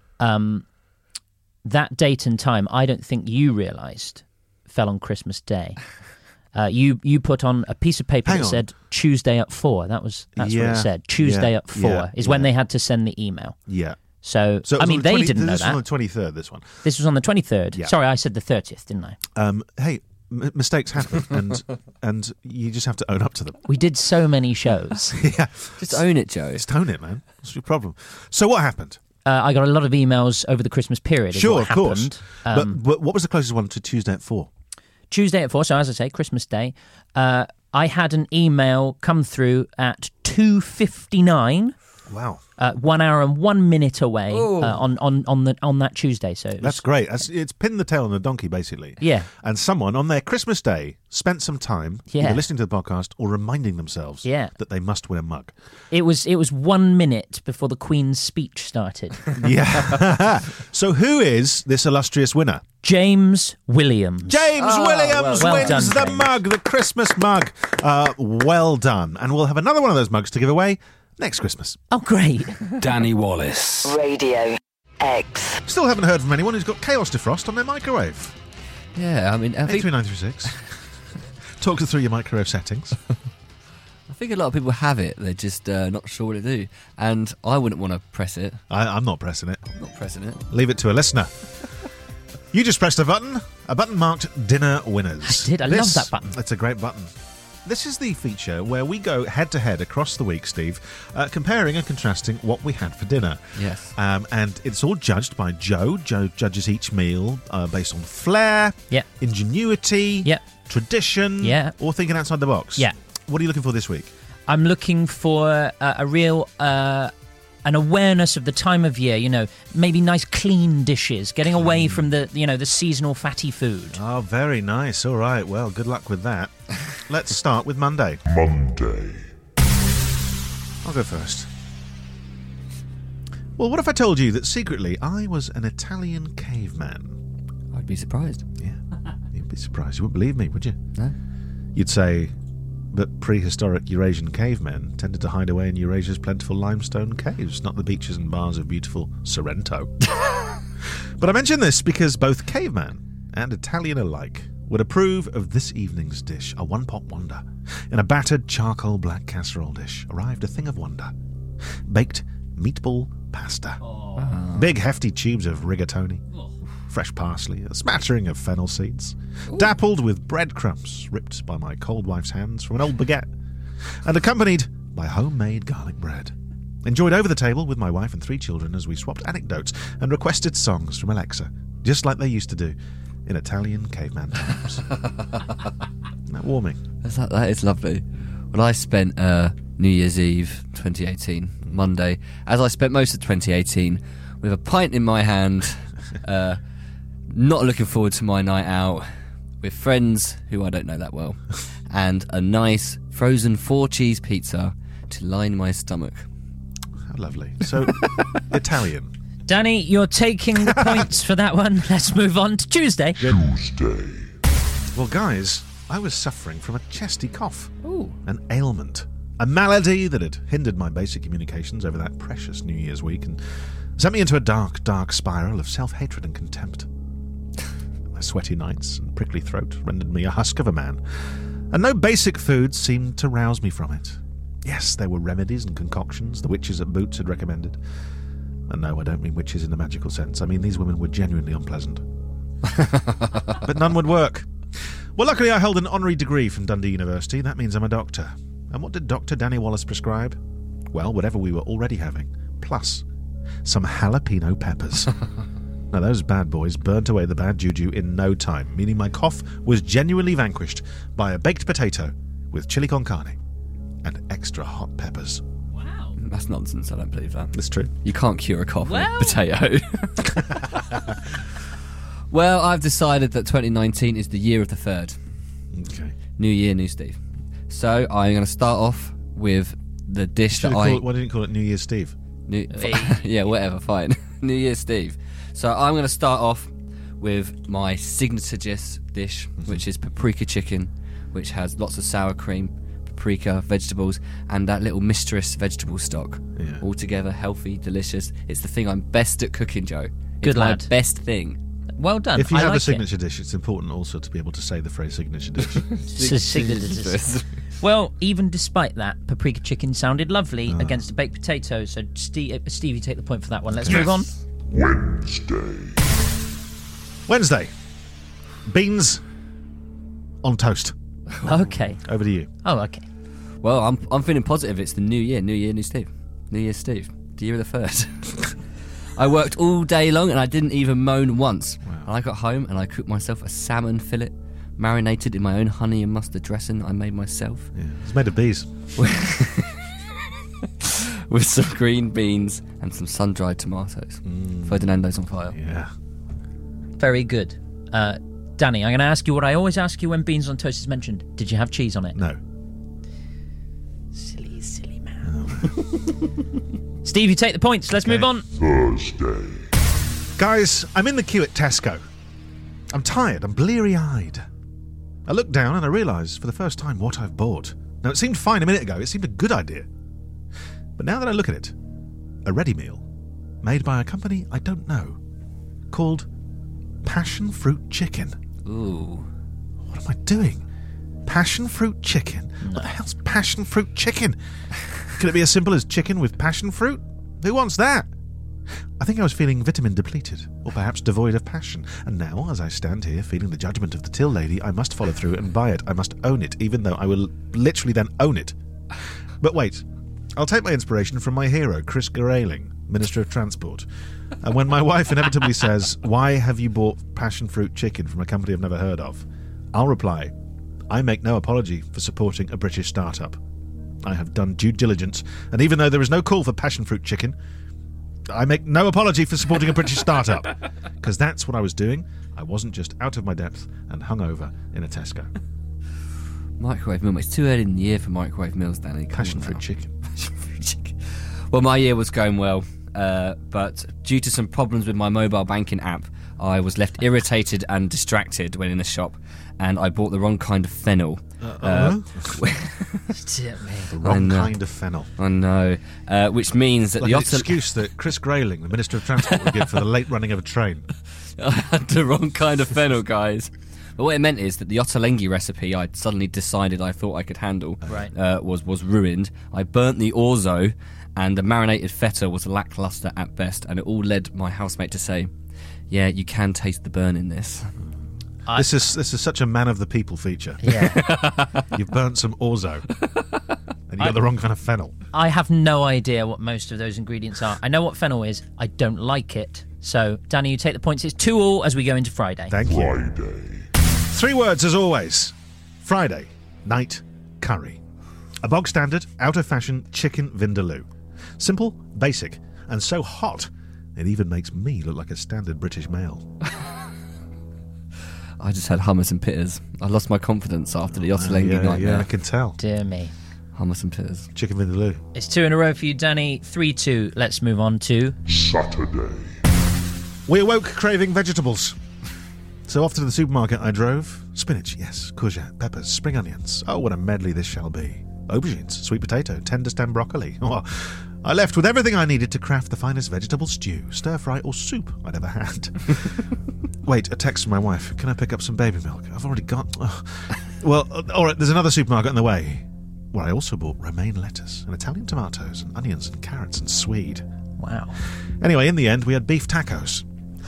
That date and time, I don't think you realised, fell on Christmas Day. You put on a piece of paper Hang that on. said Tuesday at 4. That's what Yeah, it said. Tuesday yeah, at 4 yeah, is when yeah. they had to send the email. Yeah. So So it I was mean, on the they 20 didn't know this was on that. the 23rd, this one. This was on the 23rd. Yeah. Sorry, I said the 30th, didn't I? Hey, mistakes happen, and you just have to own up to them. We did so many shows. Yeah. Just own it, Joe. Just own it, man. What's your problem? So what happened? I got a lot of emails over the Christmas period. is Sure, what of course. happened. But what was the closest one to Tuesday at 4? Tuesday at 4, so as I say, Christmas Day. I had an email come through at 2:59, Wow. 1 hour and 1 minute away Oh. on that Tuesday. So it was, That's great. It's pinned the tail on a donkey, basically. Yeah. And someone on their Christmas Day spent some time Yeah. either listening to the podcast or reminding themselves Yeah. that they must win a mug. It was 1 minute before the Queen's speech started. Yeah. So who is this illustrious winner? James Williams. James Williams well wins done, the James. mug, the Christmas mug. Well done. And we'll have another one of those mugs to give away next Christmas. Oh, great. Danny Wallace. Radio X. Still haven't heard from anyone who's got Chaos Defrost on their microwave. Yeah, I mean, I think 83936. Talk us through your microwave settings. a lot of people have it. They're just not sure what to do. And I wouldn't want to press it. I'm not pressing it. I'm not pressing it. Leave it to a listener. You just pressed a button marked Dinner Winners. I did. I love that button. It's a great button. This is the feature where we go head-to-head across the week, Steve, comparing and contrasting what we had for dinner. Yes. And it's all judged by Joe. Joe judges each meal based on flair, Yeah. ingenuity, Yeah. tradition, Yeah. or thinking outside the box. Yeah. What are you looking for this week? I'm looking for a real an awareness of the time of year. Maybe nice clean dishes, getting away from the the seasonal fatty food. Oh, very nice. All right. Well, good luck with that. Let's start with Monday. Monday. I'll go first. Well, what if I told you that secretly I was an Italian caveman? I'd be surprised. Yeah. You'd be surprised. You wouldn't believe me, would you? No. You'd say, But prehistoric Eurasian cavemen tended to hide away in Eurasia's plentiful limestone caves, not the beaches and bars of beautiful Sorrento. But I mention this because both caveman and Italian alike would approve of this evening's dish, a one-pot wonder. In a battered charcoal black casserole dish arrived a thing of wonder. Baked meatball pasta. Big hefty tubes of rigatoni. Fresh parsley, a smattering of fennel seeds, dappled with breadcrumbs ripped by my cold wife's hands from an old baguette, and accompanied by homemade garlic bread. Enjoyed over the table with my wife and 3 children as we swapped anecdotes and requested songs from Alexa, just like they used to do in Italian caveman times. Isn't that warming? That is lovely. Well, I spent New Year's Eve 2018, Monday, as I spent most of 2018, with a pint in my hand, not looking forward to my night out, with friends who I don't know that well, and a nice frozen 4-cheese pizza to line my stomach. How lovely. So, Italian. Danny, you're taking the points for that one. Let's move on to Tuesday. Tuesday. Well, guys, I was suffering from a chesty cough. Ooh. An ailment. A malady that had hindered my basic communications over that precious New Year's week and sent me into a dark, dark spiral of self-hatred and contempt. My sweaty nights and prickly throat rendered me a husk of a man, and no basic food seemed to rouse me from it. Yes, there were remedies and concoctions the witches at Boots had recommended. And no, I don't mean witches in the magical sense. I mean these women were genuinely unpleasant. But none would work. Well, luckily I held an honorary degree from Dundee University. That means I'm a doctor. And what did Dr. Danny Wallace prescribe? Well, whatever we were already having, plus some jalapeno peppers. Now, those bad boys burnt away the bad juju in no time, meaning my cough was genuinely vanquished by a baked potato with chili con carne and extra hot peppers. Wow. That's nonsense, I don't believe that. That's true. You can't cure a cough Well. with potato. Well, I've decided that 2019 is the year of the third. Okay. New year, new Steve. So I'm going to start off with the dish that I... Why didn't you call it New Year's Steve? Yeah, whatever, fine. New Year Steve. So I'm going to start off with my signature dish, which is paprika chicken, which has lots of sour cream, paprika, vegetables, and that little mistress vegetable stock. Yeah. All together, healthy, delicious. It's the thing I'm best at cooking, Joe. Good It's my lad. best thing. Well done. If you I have like a signature dish, it's important also to be able to say the phrase signature dish. it. Well, even despite that, paprika chicken sounded lovely against a baked potato. So, Steve, you take the point for that one. Let's move on. Wednesday. Beans on toast. Okay. Over to you. Oh, okay. Well, I'm feeling positive. It's the new year, new Steve. New Year Steve. The year of the third. I worked all day long and I didn't even moan once. Wow. And I got home and I cooked myself a salmon fillet, marinated in my own honey and mustard dressing I made myself, Yeah. It's made of bees. with some green beans and some sun-dried tomatoes. Ferdinando's on fire. Yeah. Very good. Danny, I'm going to ask you what I always ask you when beans on toast is mentioned. Did you have cheese on it? No. Silly man. Steve, you take the points. Let's move on. Thursday. Guys, I'm in the queue at Tesco. I'm tired. I'm bleary-eyed. I look down and I realise for the first time what I've bought. Now, it seemed fine a minute ago. It seemed a good idea. But now that I look at it, a ready meal made by a company I don't know called Passion Fruit Chicken. Ooh. What am I doing? Passion fruit chicken? What the hell's passion fruit chicken? Could it be as simple as chicken with passion fruit? Who wants that? I think I was feeling vitamin depleted, or perhaps devoid of passion. And now, as I stand here feeling the judgment of the till lady, I must follow through and buy it. I must own it, even though I will literally then own it. But wait, I'll take my inspiration from my hero, Chris Grayling, Minister of Transport. And when my wife inevitably says, "Why have you bought passion fruit chicken from a company I've never heard of?" I'll reply, "I make no apology for supporting a British startup. I have done due diligence, and even though there is no call for passion fruit chicken, I make no apology for supporting a British startup." Because that's what I was doing. I wasn't just out of my depth and hungover in a Tesco. Microwave meal. It's too early in the year for microwave meals, Danny. Come Passion on fruit now. chicken. Passion fruit chicken. Well, my year was going well. but due to some problems with my mobile banking app, I was left irritated and distracted when in the shop, and I bought the wrong kind of fennel. Dear me. The wrong kind of fennel. I know. Which means that Like the an Otter... excuse that Chris Grayling, the Minister of Transport, would give for the late running of a train. I had the wrong kind of fennel, guys. But what it meant is that the ottolenghi recipe I'd suddenly decided I thought I could handle was ruined. I burnt the orzo, and the marinated feta was lackluster at best, and it all led my housemate to say, "Yeah, you can taste the burn in this." This is such a man of the people feature. Yeah. You've burnt some orzo, and you got the wrong kind of fennel. I have no idea what most of those ingredients are. I know what fennel is. I don't like it. So, Danny, you take the points. It's 2-2 as we go into Friday. Thank you. Friday. 3 words as always. Friday, night, curry. A bog standard, out of fashion chicken vindaloo. Simple, basic, and so hot it even makes me look like a standard British male. I just had hummus and pitters. I lost my confidence after the ottolenghi night. Yeah, I can tell. Dear me. Hummus and pitters. Chicken vindaloo. It's 2 in a row for you, Danny. 3-2. Let's move on to... Saturday. We awoke craving vegetables. So off to the supermarket I drove. Spinach, yes. Courgette, peppers, spring onions. Oh, what a medley this shall be. Aubergines, sweet potato, tender stem broccoli. Oh, I left with everything I needed to craft the finest vegetable stew, stir-fry or soup I'd ever had. Wait, a text from my wife. Can I pick up some baby milk? I've already got... Oh. Well, all right, there's another supermarket on the way, where I also bought romaine lettuce and Italian tomatoes and onions and carrots and swede. Wow. Anyway, in the end, we had beef tacos.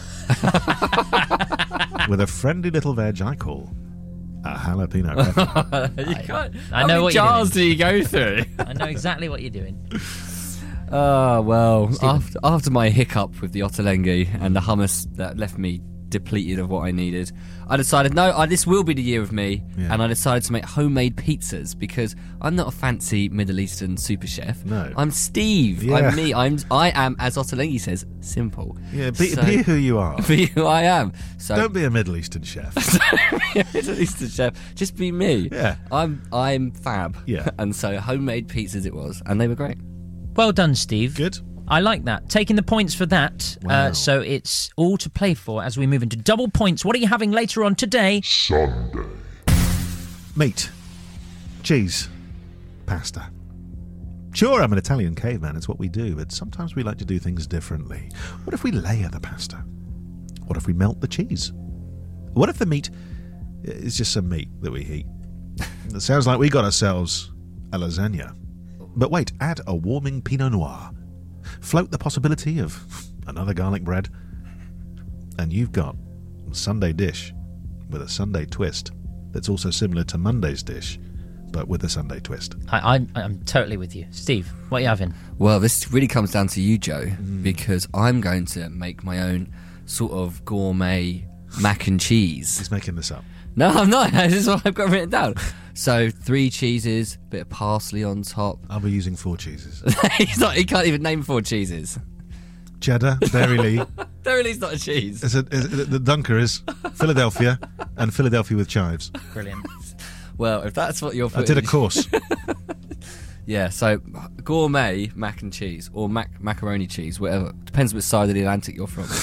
With a friendly little veg I call a jalapeno pepper. I know what you're jars doing. do you go through? I know exactly what you're doing. Oh, well, after my hiccup with the ottolenghi and the hummus that left me depleted of what I needed, I decided, this will be the year of me, and I decided to make homemade pizzas because I'm not a fancy Middle Eastern super chef. No. I'm Steve. Yeah. I'm me. I am, as ottolenghi says, simple. Yeah, be who you are. Be who I am. So Don't be a Middle Eastern chef. Middle Eastern chef. Just be me. Yeah. I'm fab. Yeah. And so homemade pizzas it was, and they were great. Well done, Steve. Good. I like that. Taking the points for that. Wow. So it's all to play for as we move into double points. What are you having later on today? Sunday. Meat. Cheese. Pasta. Sure, I'm an Italian caveman, it's what we do, but sometimes we like to do things differently. What if we layer the pasta? What if we melt the cheese? What if the meat is just some meat that we heat? It sounds like we got ourselves a lasagna. But wait, add a warming Pinot Noir. Float the possibility of another garlic bread. And you've got a Sunday dish with a Sunday twist that's also similar to Monday's dish, but with a Sunday twist. I'm totally with you. Steve, what are you having? Well, this really comes down to you, Joe, because I'm going to make my own sort of gourmet mac and cheese. He's making this up. No, I'm not. This is what I've got written down. So 3 cheeses, bit of parsley on top. I'll be using 4 cheeses. He can't even name 4 cheeses. Cheddar, Dairy Lee. Dairy Lee's not a cheese. The dunker is Philadelphia and Philadelphia with chives. Brilliant. Well, if that's what you're I did a course. Yeah, so gourmet mac and cheese or macaroni cheese, whatever. Depends which side of the Atlantic you're from.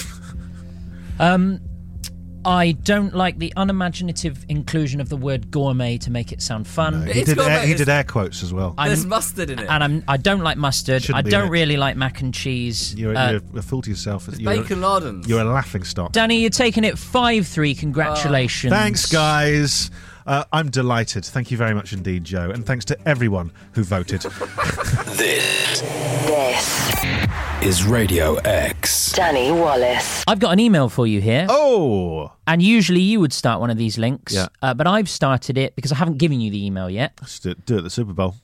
I don't like the unimaginative inclusion of the word gourmet to make it sound fun. He did air quotes as well. There's mustard in it. And I don't like mustard. Shouldn't I be don't in it. really like mac and cheese. You're a fool to yourself. Bacon lardons. You're a laughing stock. Danny, you're taking it 5-3. Congratulations. Thanks, guys. I'm delighted. Thank you very much indeed, Joe. And thanks to everyone who voted. This This is Radio X. Danny Wallace. I've got an email for you here. Oh! And usually you would start one of these links. Yeah. But I've started it because I haven't given you the email yet. Let's do it at the Super Bowl.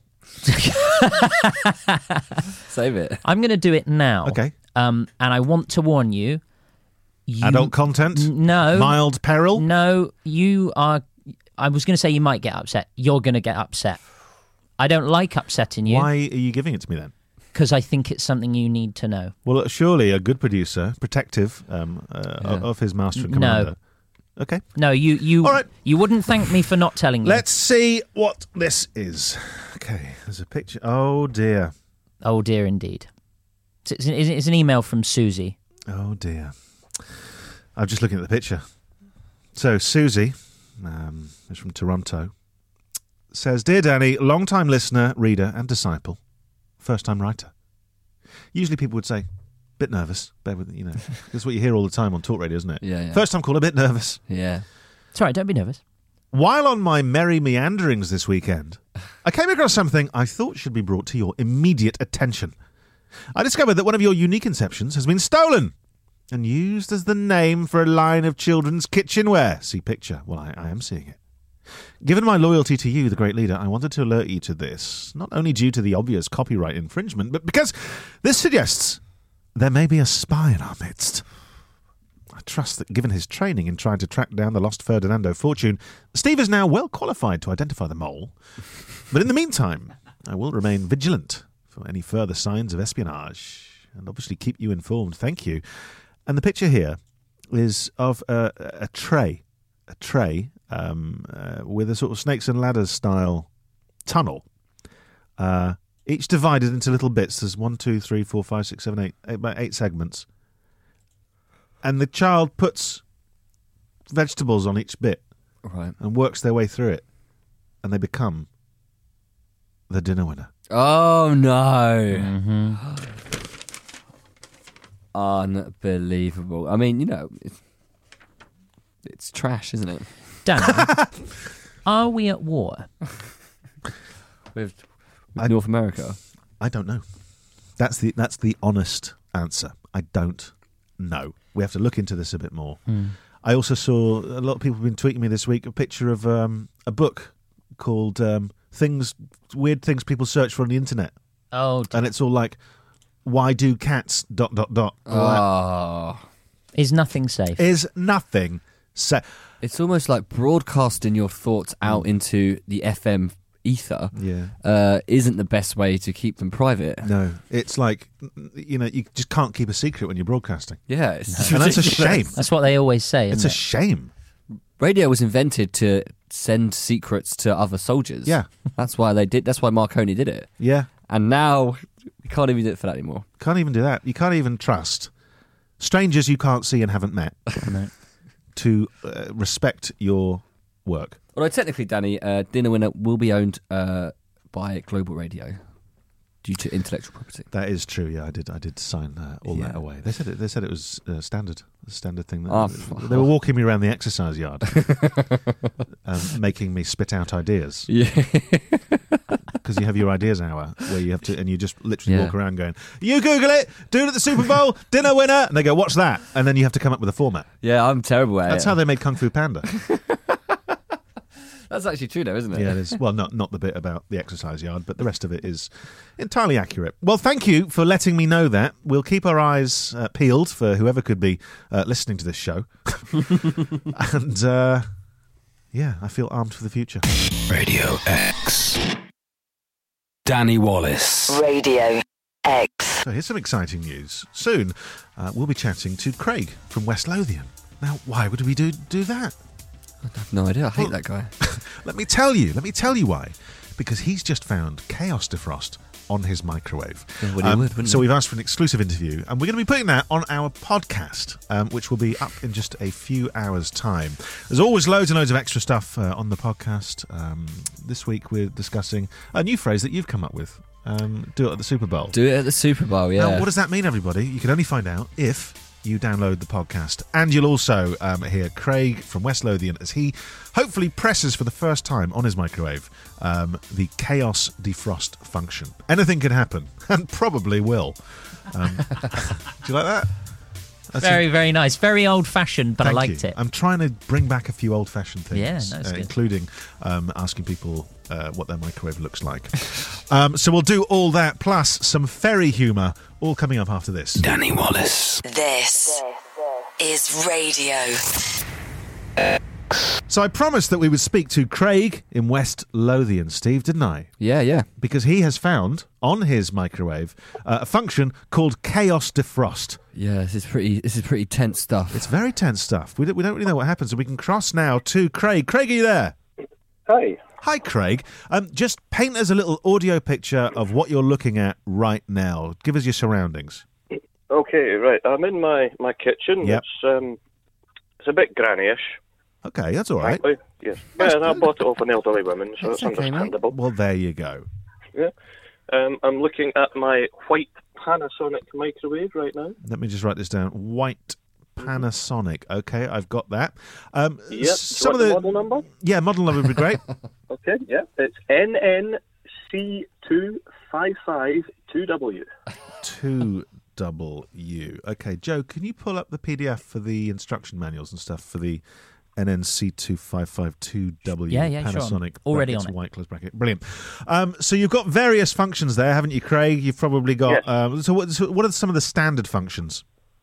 Save it. I'm going to do it now. Okay. And I want to warn you. Adult content? No. Mild peril? No, you are... I was going to say you might get upset. You're going to get upset. I don't like upsetting you. Why are you giving it to me then? Because I think it's something you need to know. Well, surely a good producer, protective of his master and commander. No. Okay. No, you All right. you wouldn't thank me for not telling you. Let's see what this is. Okay, there's a picture. Oh, dear. Oh, dear, indeed. It's an email from Susie. Oh, dear. I'm just looking at the picture. So, Susie, is from Toronto, says, Dear Danny, long-time listener, reader and disciple, first-time writer. Usually people would say, bit nervous. Bear with you know. That's what you hear all the time on talk radio, isn't it? Yeah. First-time caller, a bit nervous. Yeah. It's all right, don't be nervous. While on my merry meanderings this weekend, I came across something I thought should be brought to your immediate attention. I discovered that one of your unique inceptions has been stolen and used as the name for a line of children's kitchenware. See picture. Well, I am seeing it. Given my loyalty to you, the great leader, I wanted to alert you to this, not only due to the obvious copyright infringement, but because this suggests there may be a spy in our midst. I trust that given his training in trying to track down the lost Ferdinando fortune, Steve is now well qualified to identify the mole. But in the meantime, I will remain vigilant for any further signs of espionage and obviously keep you informed. Thank you. And the picture here is of a tray with a sort of snakes and ladders style tunnel, each divided into little bits. There's 1, 2, 3, 4, 5, 6, 7, 8, about 8 segments. And the child puts vegetables on each bit and works their way through it. And they become the dinner winner. Oh, no. Mm-hmm. Unbelievable. I mean, you know, it's trash, isn't it? Dan, are we at war? With North America? I don't know. That's the honest answer. I don't know. We have to look into this a bit more. I also saw a lot of people have been tweeting me this week a picture of a book called Weird Things People Search For on the Internet. Oh, and it's all like, why do cats ... Oh. Is nothing safe? Is nothing safe? It's almost like broadcasting your thoughts out into the FM ether. Yeah, isn't the best way to keep them private. No, it's like, you just can't keep a secret when you're broadcasting. Yeah, it's and that's a shame. That's what they always say. It's a shame. Radio was invented to send secrets to other soldiers. Yeah, that's why they did. That's why Marconi did it. Yeah, and now you can't even do it for that anymore. Can't even do that. You can't even trust strangers you can't see and haven't met to respect your work. Although technically, Danny, Dinner Winner will be owned by Global Radio due to intellectual property. That is true. Yeah, I did sign all that away. They said it was standard thing. They were walking me around the exercise yard, making me spit out ideas. Yeah, because you have your ideas hour where you have to, and you just literally walk around going, "You Google it, do it at the Super Bowl, Dinner Winner," and they go, "What's that?" And then you have to come up with a format. Yeah, I'm terrible at it. That's how they made Kung Fu Panda. That's actually true, though, isn't it? Yeah, it is. Well, not the bit about the exercise yard, but the rest of it is entirely accurate. Well, thank you for letting me know that. We'll keep our eyes peeled for whoever could be listening to this show. And, I feel armed for the future. Radio X. Danny Wallace. Radio X. So here's some exciting news. Soon, we'll be chatting to Craig from West Lothian. Now, why would we do that? I have no idea. I hate that guy. Let me tell you why. Because he's just found Chaos Defrost on his microwave. So we've asked for an exclusive interview, and we're going to be putting that on our podcast, which will be up in just a few hours' time. There's always loads and loads of extra stuff on the podcast. This week we're discussing a new phrase that you've come up with. Do it at the Super Bowl. Do it at the Super Bowl, yeah. Now, what does that mean, everybody? You can only find out if you download the podcast. And you'll also hear Craig from West Lothian as he hopefully presses for the first time on his microwave the Chaos Defrost function. Anything can happen, and probably will. Do you like that? That's very nice. Very old-fashioned, but I liked you. it. I'm trying to bring back a few old-fashioned things, Yeah, including asking people what their microwave looks like. So we'll do all that, plus some fairy humour, all coming up after this. Danny Wallace. This is radio. So I promised that we would speak to Craig in West Lothian, Steve, didn't I? Yeah. Because he has found on his microwave a function called Chaos Defrost. Yeah, this is pretty tense stuff. It's very tense stuff. We don't really know what happens, so we can cross now to Craig. Craig, are you there? Hi. Hi, Craig. Just paint us a little audio picture of what you're looking at right now. Give us your surroundings. Okay, right. I'm in my kitchen. Yep. It's a bit granny-ish. Okay, that's all right. Frankly. Yes. Yeah, and I bought it off an elderly woman, so it's okay, mate. understandable. Well, there you go. Yeah. I'm looking at my white Panasonic microwave right now. Let me just write this down. White Panasonic. Okay, I've got that. Yep. Some of the the model number? yeah, model number would be great. Okay, yeah. It's NNC2552W. 2W. Okay, Joe, can you pull up the PDF for the instruction manuals and stuff for the NNC2552W Yeah, sure. Panasonic? Already brackets, on it. white close bracket. Brilliant. So you've got various functions there, haven't you, Craig? You've probably got. Yes. So what are some of the standard functions?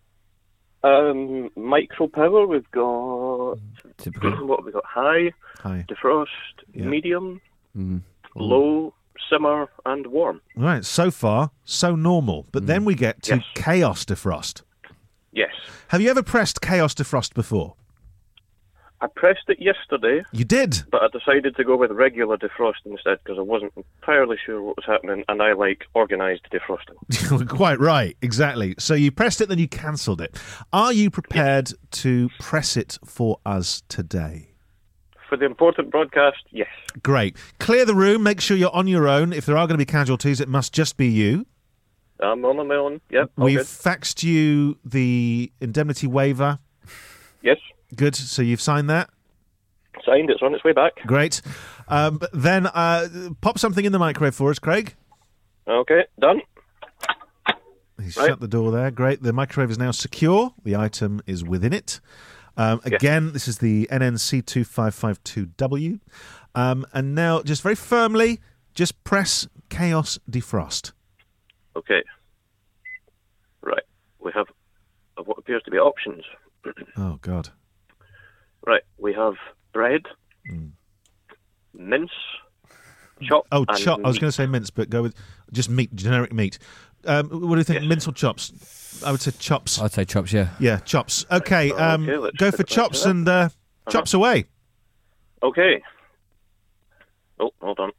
Micro power, we've got Typical. what have we got? High, Hi. defrost, Yeah. medium, low, simmer, and warm. Right. So far, so normal. But then we get to Yes. chaos defrost. Yes. Have you ever pressed chaos defrost before? I pressed it yesterday, You did. but I decided to go with regular defrost instead because I wasn't entirely sure what was happening, and I like organised defrosting. Quite right, exactly. So you pressed it, then you cancelled it. Are you prepared to press it for us today? For the important broadcast, yes. Great. Clear the room, make sure you're on your own. If there are going to be casualties, it must just be you. I'm on my own. Yep, all We've good. faxed you the indemnity waiver. Yes, Good, so you've signed that. signed. It's on its way back. Great. But then pop something in the microwave for us, Craig. Okay, done. He's Right. shut the door there. Great. The microwave is now secure. The item is within it. Again, this is the NNC2552W. And now, just very firmly, just press Chaos Defrost. Okay. Right. We have what appears to be options. Oh, God. Right. We have bread, mince, chop. Oh, and chop. I was meat. going to say mince, but go with just meat, generic meat. What do you think, Yes. mince or chops? I would say chops. I'd say chops, yeah. Yeah, chops. Okay, Okay, let's go put for it back chops to and chops away. Okay. Oh, hold on.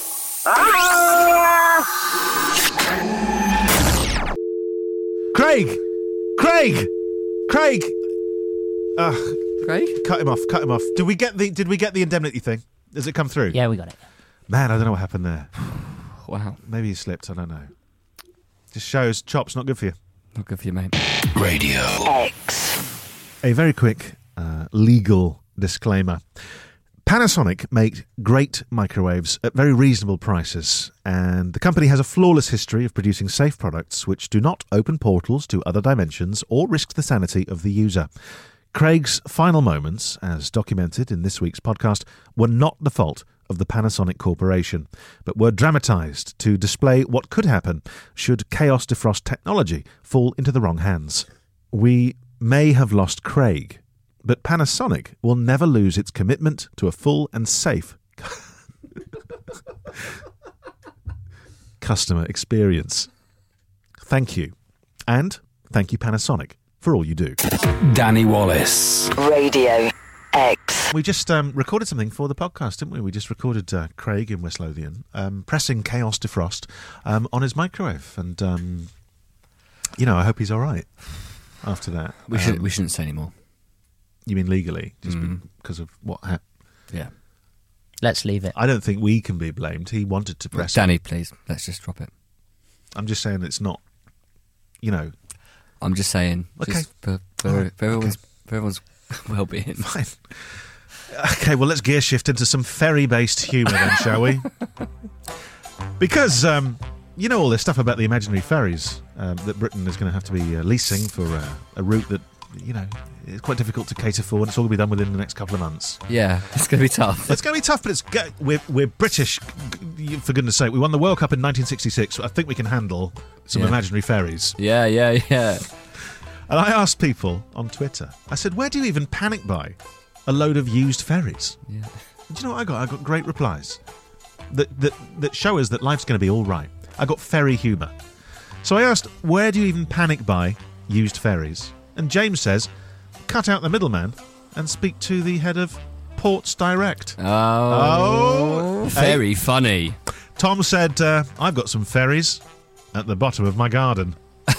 Craig! Craig? Cut him off. Did we get the indemnity thing? Does it come through? Yeah, we got it. Man, I don't know what happened there. Wow. Maybe he slipped, I don't know. Just shows chops not good for you. Not good for you, mate. Radio. X. A very quick legal disclaimer. Panasonic make great microwaves at very reasonable prices, and the company has a flawless history of producing safe products which do not open portals to other dimensions or risk the sanity of the user. Craig's final moments, as documented in this week's podcast, were not the fault of the Panasonic Corporation, but were dramatised to display what could happen should Chaos Defrost technology fall into the wrong hands. We may have lost Craig, but Panasonic will never lose its commitment to a full and safe customer experience. Thank you. And thank you, Panasonic, for all you do. Danny Wallace. Radio X. We just recorded something for the podcast, didn't we? We just recorded Craig in West Lothian pressing Chaos Defrost on his microwave. And, I hope he's all right after that. We shouldn't say anymore. You mean legally? Just because of what happened? Yeah. Let's leave it. I don't think we can be blamed. He wanted to press it. Danny, please, let's just drop it. I'm just saying it's not, I'm just saying, Okay. just for everyone's well-being. Fine. Okay, well, let's gear shift into some ferry-based humour then, shall we? Because, all this stuff about the imaginary ferries that Britain is going to have to be leasing for a route that, is quite difficult to cater for, and it's all going to be done within the next couple of months. Yeah, it's going to be tough. It's going to be tough, but we're British, for goodness sake. We won the World Cup in 1966, so I think we can handle some Yeah. imaginary ferries. Yeah. And I asked people on Twitter, I said, where do you even panic buy a load of used ferries? Yeah. Do you know what I got? I got great replies that show us that life's going to be all right. I got ferry humour. So I asked, where do you even panic buy used ferries? And James says, cut out the middleman and speak to the head of Ports Direct. Oh, very funny. Tom said, I've got some ferries at the bottom of my garden.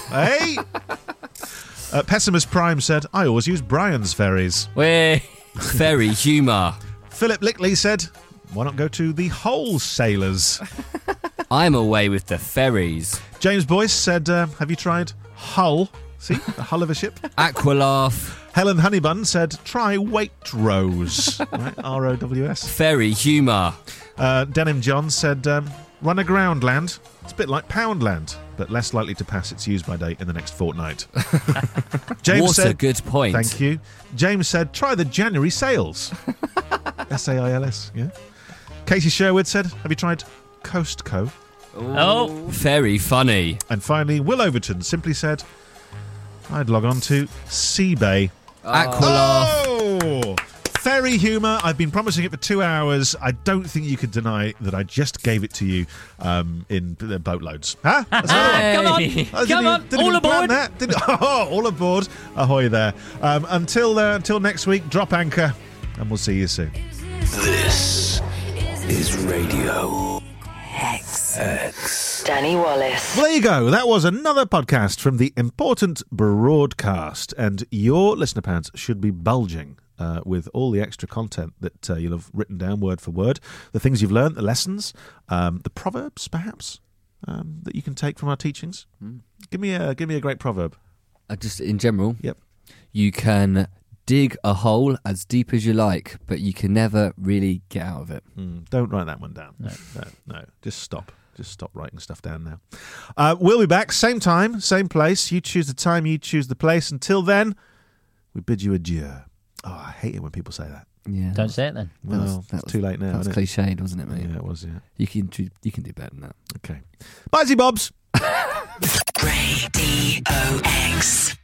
Hey! Pessimist Prime said, I always use Brian's ferries. Weh. Ferry humour. Philip Lickley said, why not go to the Whole Sailors? I'm away with the ferries. James Boyce said, have you tried Hull? See, the hull of a ship. Aqualaugh. Helen Honeybun said, try Waitrose. Right, R-O-W-S. Ferry humour. Denim John said, run aground-land. It's a bit like Poundland, but less likely to pass its use-by date in the next fortnight. James What said, a good point. Thank you. James said, try the January sales. S-A-I-L-S, yeah. Casey Sherwood said, have you tried Coastco? Oh, Very funny. And finally, Will Overton simply said, I'd log on to Seabay. Aqualaugh. Oh! Ferry humour. I've been promising it for 2 hours. I don't think you could deny that I just gave it to you in boatloads. Huh? That's another one. Hey. come on, Didn't all even plan aboard. that. All aboard. Ahoy there. Until next week, drop anchor, and we'll see you soon. This is Radio X. Danny Wallace. Well, there you go. That was another podcast from the Important Broadcast, and your listener pants should be bulging with all the extra content that you'll have written down word for word, the things you've learned, the lessons, the proverbs, perhaps, that you can take from our teachings. Give me a great proverb. Just in general, Yep. you can dig a hole as deep as you like, but you can never really get out of it. Don't write that one down. No. Just stop. Just stop writing stuff down now. We'll be back, same time, same place. You choose the time, you choose the place. Until then, we bid you adieu. Oh, I hate it when people say that. Yeah, Don't say it then. Well, it's too late now. That was isn't it? cliched, wasn't it, mate? Yeah, it was, yeah. You can do better than that. Okay. Bye, Bobs. Radio X.